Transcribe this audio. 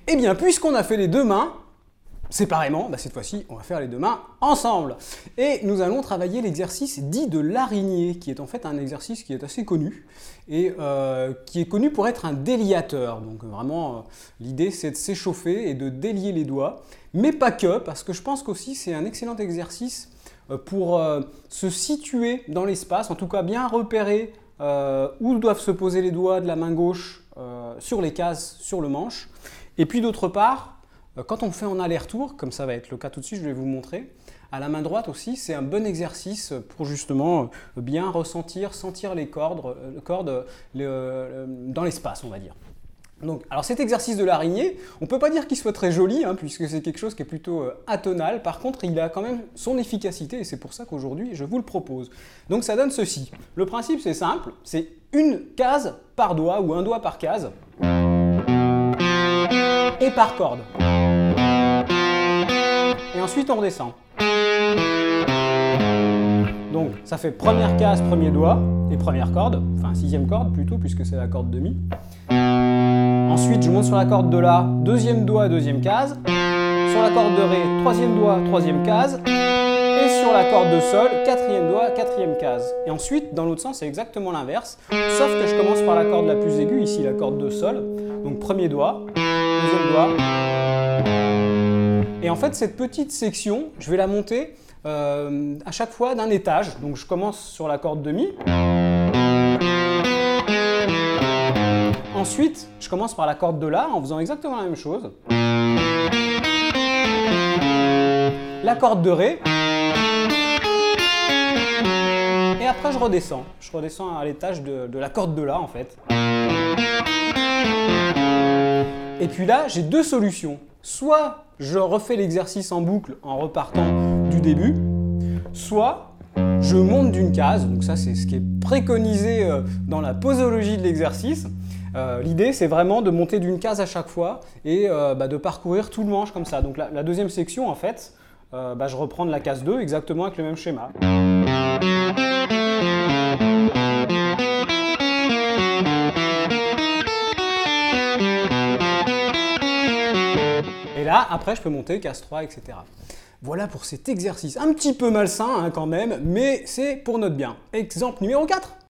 Eh bien, puisqu'on a fait les deux mains, séparément, cette fois-ci, on va faire les deux mains ensemble. Et nous allons travailler l'exercice dit de l'araignée, qui est en fait un exercice qui est assez connu, et qui est connu pour être un déliateur. Donc vraiment, l'idée c'est de s'échauffer et de délier les doigts, mais pas que, parce que je pense qu'aussi c'est un excellent exercice pour se situer dans l'espace, en tout cas bien repérer où doivent se poser les doigts de la main gauche sur les cases, sur le manche. Et puis d'autre part, quand on fait en aller-retour, comme ça va être le cas tout de suite, je vais vous montrer, à la main droite aussi, c'est un bon exercice pour justement bien sentir les cordes dans l'espace, on va dire. Donc, alors cet exercice de l'araignée, on ne peut pas dire qu'il soit très joli, puisque c'est quelque chose qui est plutôt atonal. Par contre, il a quand même son efficacité et c'est pour ça qu'aujourd'hui, je vous le propose. Donc ça donne ceci. Le principe, c'est simple, c'est une case par doigt ou un doigt par case et par corde. Et ensuite, on redescend. Donc, ça fait première case, premier doigt et première corde, enfin sixième corde plutôt, puisque c'est la corde de mi. Ensuite, je monte sur la corde de La, deuxième doigt, deuxième case. Sur la corde de Ré, troisième doigt, troisième case. Et sur la corde de Sol, quatrième doigt, quatrième case. Et ensuite, dans l'autre sens, c'est exactement l'inverse, sauf que je commence par la corde la plus aiguë, ici la corde de Sol. Donc premier doigt, deuxième doigt. Et en fait, cette petite section, je vais la monter à chaque fois d'un étage. Donc je commence sur la corde de Mi. Ensuite, je commence par la corde de La en faisant exactement la même chose. La corde de Ré. Et après, je redescends. Je redescends à l'étage de la corde de La, en fait. Et puis là, j'ai deux solutions. Soit je refais l'exercice en boucle en repartant du début, soit je monte d'une case. Donc ça, c'est ce qui est préconisé dans la posologie de l'exercice. L'idée, c'est vraiment de monter d'une case à chaque fois et de parcourir tout le manche comme ça. Donc la deuxième section, en fait, je reprends de la case 2 exactement avec le même schéma. Et là, après, je peux monter case 3, etc. Voilà pour cet exercice un petit peu malsain quand même, mais c'est pour notre bien. Exemple numéro 4.